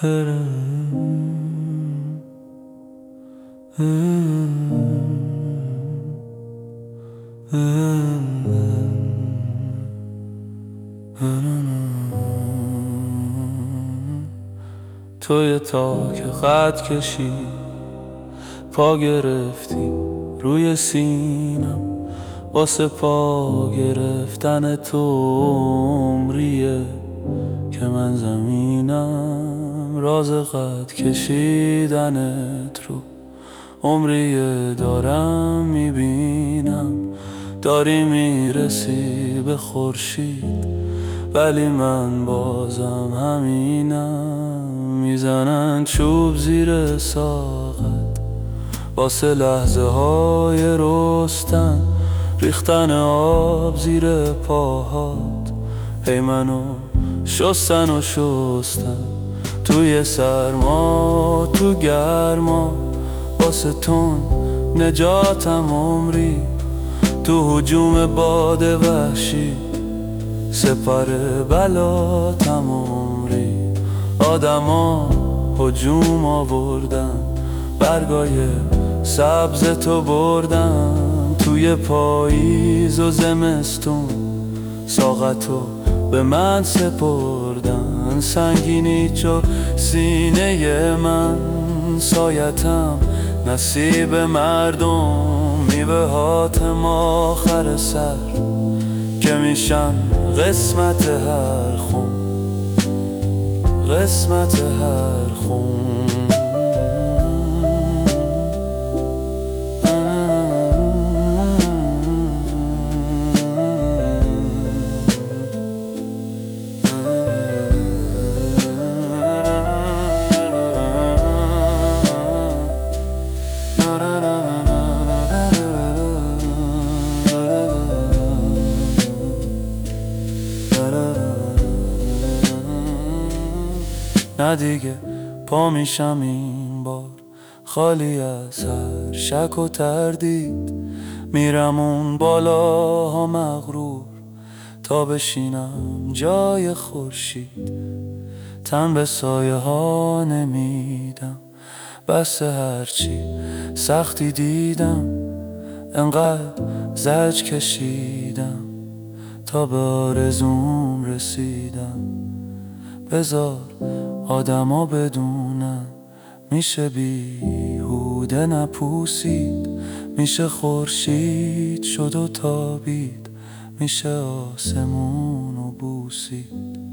توی تا که خط کشی پا گرفتی روی سینم، واسه پا گرفتن تو عمریه که من زمینم. راز خط کشیدنت رو عمریه دارم میبینم. داری میرسی به خورشید ولی من بازم همینم. میزنن چوب زیر ساقت واسه لحظه های رستن، ریختن آب زیر پاهات هی منو شستن و شستن. توی سرما تو گرما واسه تون نجاتم عمری. تو هجوم باد وحشی سپر بلاتم عمری. آدما هجوم آوردن، برگای سبز تو بردن. توی پاییز و زمستون ساقتو به من سپردن. سنگینی چو سینه من، سایتم نصیب مردم. میوهاتم آخر سر که میشن قسمت هر خون، قسمت هر خون. نه دیگه پا میشم این بار خالی از هر شک و تردید. میرم اون بالاها مغرور تا بشینم جای خورشید. تن به سایه ها نمیدم بس هرچی سختی دیدم. انقدر زج کشیدم تا به آرزوم رسیدم. بذار آدما بدونن میشه بیهوده نپوسید. میشه خورشید شد و تابید، میشه آسمون و بوسید.